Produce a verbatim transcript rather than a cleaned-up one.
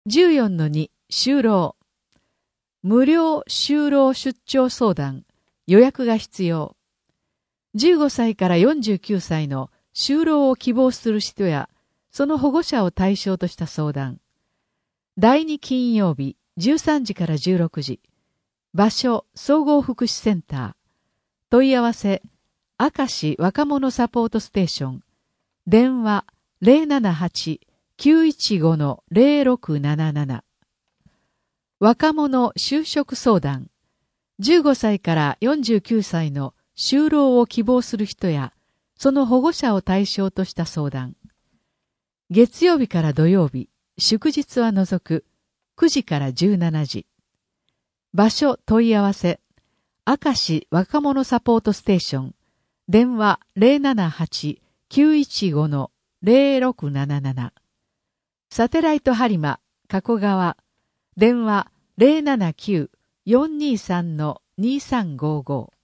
じゅうよんのに 就労。無料就労出張相談。予約が必要。じゅうごさいからよんじゅうきゅうさいの就労を希望する人や、その保護者を対象とした相談。だいに金曜日じゅうさんじからじゅうろくじ。場所、総合福祉センター。問い合わせ、明石若者サポートステーション。電話 ゼロななはち きゅういちご ゼロろくなななな。若者就職相談。じゅうごさいからよんじゅうきゅうさいの就労を希望する人や、その保護者を対象とした相談。月曜日から土曜日、祝日は除くくじからじゅうしちじ。場所問い合わせ、明石若者サポートステーション。電話 ゼロななはち きゅういちご ゼロろくなななな。サテライト播磨、加古川。電話 ゼロななきゅう よんにさん にさんごご。